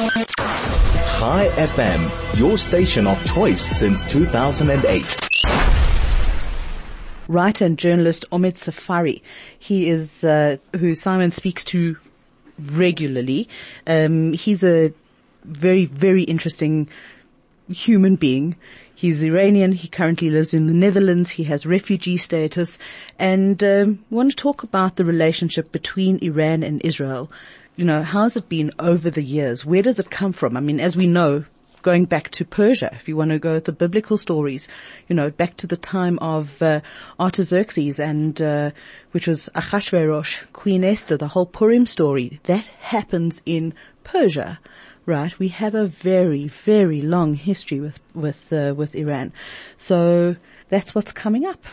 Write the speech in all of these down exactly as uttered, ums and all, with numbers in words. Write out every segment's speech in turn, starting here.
Chai F M, your station of choice since two thousand eight. Writer and journalist Omid Safari. He is, uh, who Simon speaks to regularly. Um, he's a very, very interesting human being. He's Iranian. He currently lives in the Netherlands. He has refugee status. And um, we want to talk about the relationship between Iran and Israel. You know, how's it been over the years? Where does it come from? I mean, as we know, going back to Persia, if you want to go with the biblical stories, you know, back to the time of uh, Artaxerxes and uh, which was Ahasuerus, Queen Esther, the whole Purim story, that happens in Persia. Right, we have a very, very long history with with uh, with Iran, so that's what's coming up.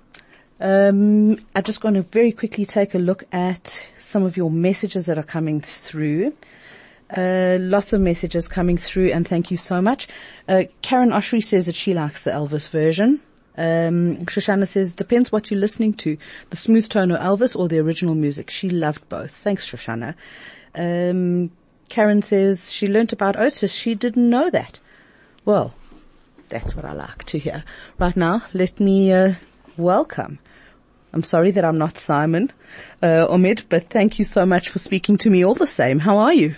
Um, I just want to very quickly take a look at some of your messages that are coming through. Uh, lots of messages coming through, and thank you so much. Uh, Karen Oshry says that she likes the Elvis version. Um, Shoshana says depends what you're listening to, the smooth tone of Elvis or the original music. She loved both. Thanks, Shoshana. Um. Karen says she learnt about Otis. She didn't know that. Well, that's what I like to hear. Right now, let me uh, welcome. I'm sorry that I'm not Simon, uh, Omid, but thank you so much for speaking to me all the same. How are you?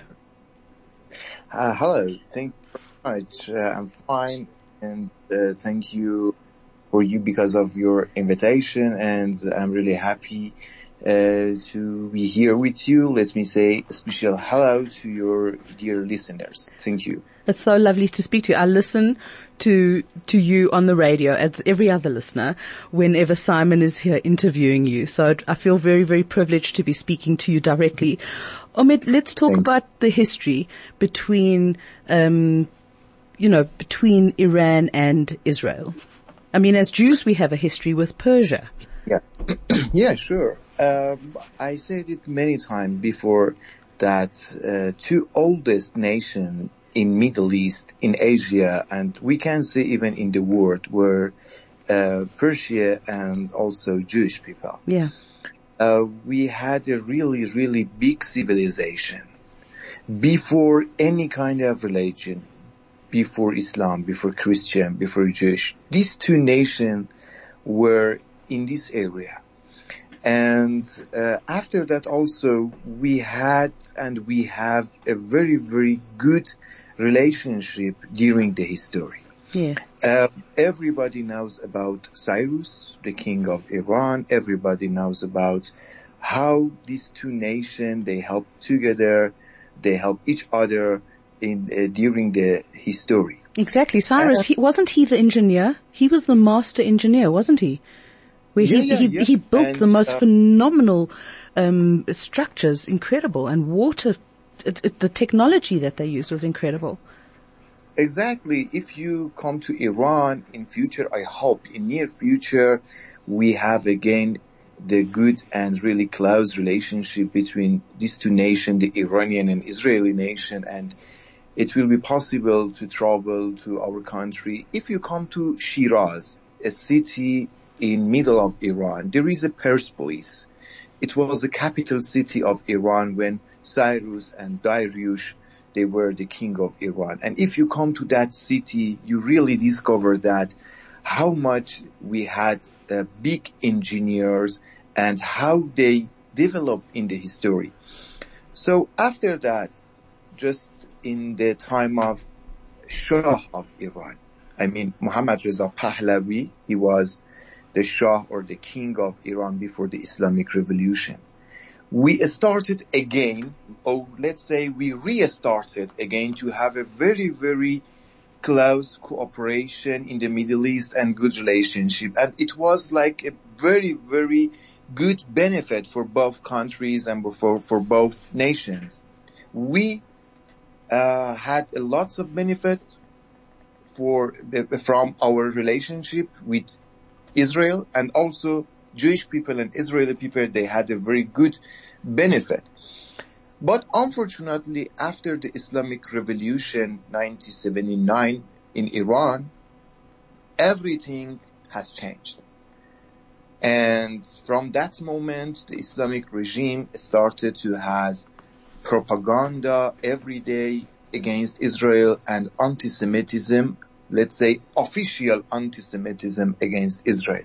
Uh, hello. Thank you very much. Uh, I'm fine, and uh, thank you for you because of your invitation, and I'm really happy Uh, to be here with you. Let me say a special hello to your dear listeners. Thank you. It's so lovely to speak to you. I listen to to you on the radio as every other listener whenever Simon is here interviewing you. So I feel very, very privileged to be speaking to you directly. Omid, let's talk Thanks. about the history between, um, you know, between Iran and Israel. I mean, as Jews, we have a history with Persia. Yeah, yeah, sure. Um, I said it many times before that uh, two oldest nations in Middle East, in Asia, and we can say even in the world were uh, Persia and also Jewish people. Yeah. Uh, we had a really, really big civilization before any kind of religion, before Islam, before Christian, before Jewish. These two nations were in this area. And uh, after that also we had and we have a very, very good relationship during the history. Yeah. Uh, everybody knows about Cyrus, the king of Iran. Everybody knows about how these two nations, they help together, they help each other in uh, during the history. Exactly. Cyrus, Uh, he, wasn't he the engineer? He was the master engineer, wasn't he? Where he, Yeah, yeah, he, yeah. he built And, the most uh, phenomenal um, structures, incredible, and water, it, it, the technology that they used was incredible. Exactly. If you come to Iran in future, I hope in near future, we have again the good and really close relationship between these two nations, the Iranian and Israeli nation, and it will be possible to travel to our country. If you come to Shiraz, a city in middle of Iran, there is a Persepolis. It was the capital city of Iran when Cyrus and Darius, they were the king of Iran. And if you come to that city, you really discover that how much we had uh, big engineers and how they developed in the history. So after that, just in the time of Shah of Iran, I mean Muhammad Reza Pahlavi, he was the Shah or the king of Iran before the Islamic Revolution. We started again, or let's say we restarted again to have a very, very close cooperation in the Middle East and good relationship. And it was like a very, very good benefit for both countries and for, for both nations. We uh, had lots of benefit for, from our relationship with Israel, and also Jewish people and Israeli people, they had a very good benefit. But unfortunately, after the Islamic Revolution nineteen seventy-nine in Iran, everything has changed. And from that moment, the Islamic regime started to have propaganda every day against Israel and anti-Semitism, let's say official anti-Semitism against Israel.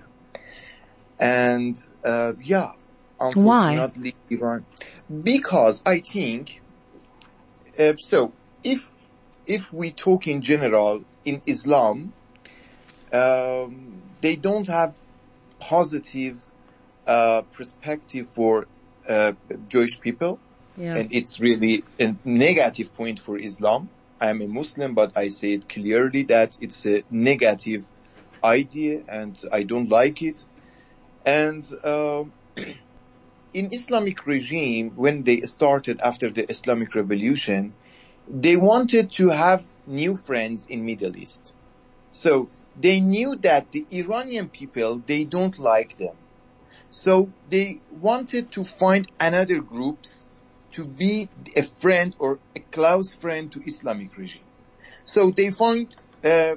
And, uh, yeah, unfortunately, Why? Iran, because I think, uh, so if, if we talk in general in Islam, um, they don't have positive, uh, perspective for, uh, Jewish people. Yeah. And it's really a negative point for Islam. I am a Muslim, but I say it clearly that it's a negative idea and I don't like it. And uh, in Islamic regime, when they started after the Islamic Revolution, they wanted to have new friends in Middle East. So they knew that the Iranian people, they don't like them. So they wanted to find another groups to be a friend or a close friend to Islamic regime. So they found uh,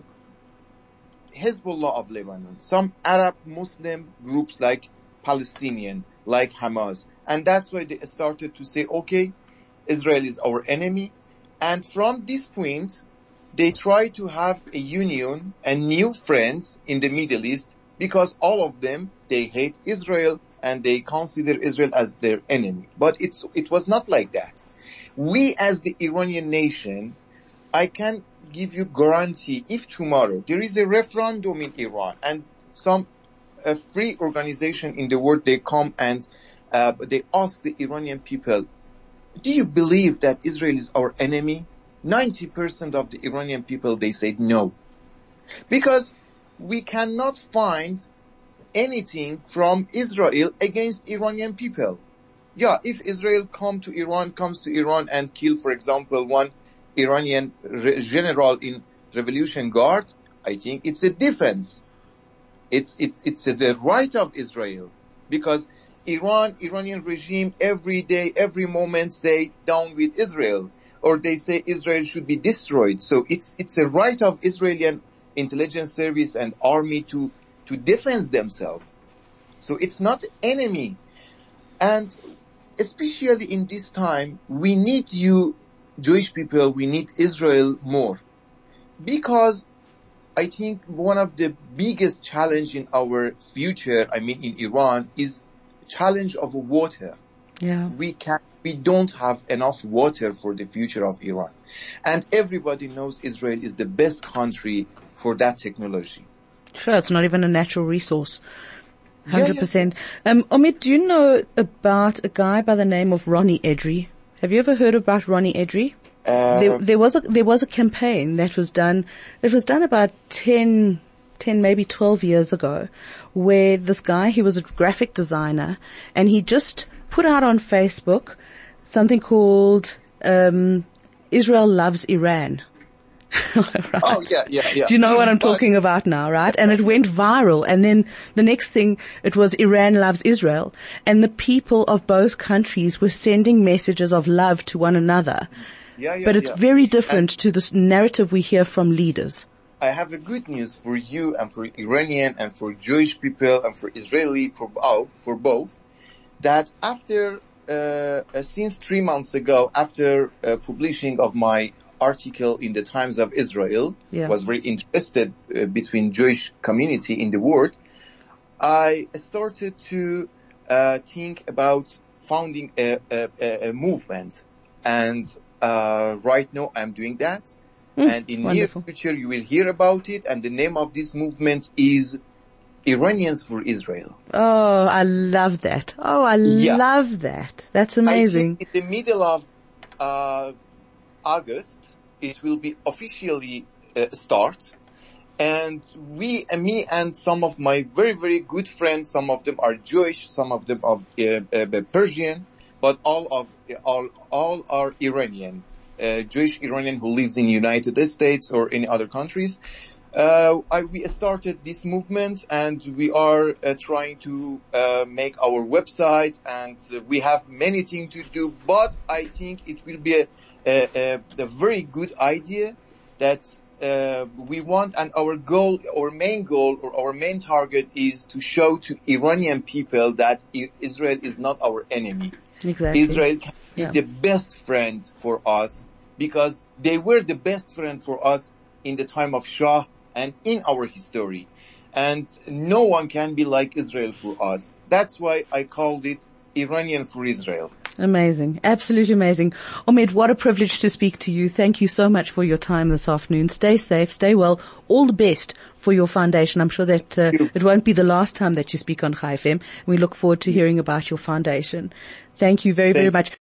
Hezbollah of Lebanon, some Arab Muslim groups like Palestinian, like Hamas. And that's why they started to say, okay, Israel is our enemy. And from this point, they try to have a union and new friends in the Middle East because all of them, they hate Israel and they consider Israel as their enemy. But it's, it was not like that. We as the Iranian nation, I can give you guarantee if tomorrow there is a referendum in Iran and some a free organization in the world, they come and uh, they ask the Iranian people, do you believe that Israel is our enemy? ninety percent of the Iranian people, they said no. Because we cannot find anything from Israel against Iranian people. Yeah, if Israel come to Iran, comes to Iran and kill, for example, one Iranian re- general in Revolution Guard, I think it's a defense. It's, it, it's a, the right of Israel. Because Iran, Iranian regime every day, every moment say down with Israel. Or they say Israel should be destroyed. So it's, it's a right of Israeli intelligence service and army to, to defend themselves. So it's not enemy. And especially in this time, we need you, Jewish people, we need Israel more. Because I think one of the biggest challenge in our future, I mean in Iran, is challenge of water. Yeah. We can, we don't have enough water for the future of Iran. And everybody knows Israel is the best country for that technology. Sure, it's not even a natural resource. one hundred Yeah, yeah. percent. Um, Omid, do you know about a guy by the name of Ronnie Edry? Have you ever heard about Ronnie Edry? Uh, There, there was a, there was a campaign that was done, it was done about ten, ten, maybe twelve years ago, where this guy, he was a graphic designer, and he just put out on Facebook something called, um, Israel Loves Iran. Right. Oh, yeah, yeah, yeah. Do you know what I'm But- talking about now, right? And it went viral. And then the next thing, it was Iran loves Israel. And the people of both countries were sending messages of love to one another. Yeah, yeah, But it's yeah. very different to this narrative we hear from leaders. I have a good news for you and for Iranian and for Jewish people and for Israeli, for both, for both, that after, uh, uh, since three months ago, after uh, publishing of my article in the Times of Israel, Yeah. was very interested uh, between Jewish community in the world, I started to uh, think about founding a, a, a, a movement. And uh, right now I'm doing that. Mm, and in wonderful. near future you will hear about it. And the name of this movement is Iranians for Israel. Oh, I love that. Oh, I Yeah. love that. That's I amazing. think in the middle of uh, August, it will be officially uh, start. And we, uh, me and some of my very, very good friends, some of them are Jewish, some of them are uh, uh, Persian, but all of, all, all are Iranian, uh, Jewish Iranian who lives in United States or any other countries. Uh, I, we started this movement and we are uh, trying to uh, make our website and uh, we have many things to do, but I think it will be a, a, a, a very good idea that uh, we want, and our goal, our main goal or our main target is to show to Iranian people that I- Israel is not our enemy. Exactly. Israel can be Yeah. the best friend for us because they were the best friend for us in the time of Shah and in our history. And no one can be like Israel for us. That's why I called it Iranian for Israel. Amazing. Absolutely amazing. Omid, what a privilege to speak to you. Thank you so much for your time this afternoon. Stay safe, stay well. All the best for your foundation. I'm sure that uh, it won't be the last time that you speak on Chai F M. We look forward to hearing about your foundation. Thank you very, very much.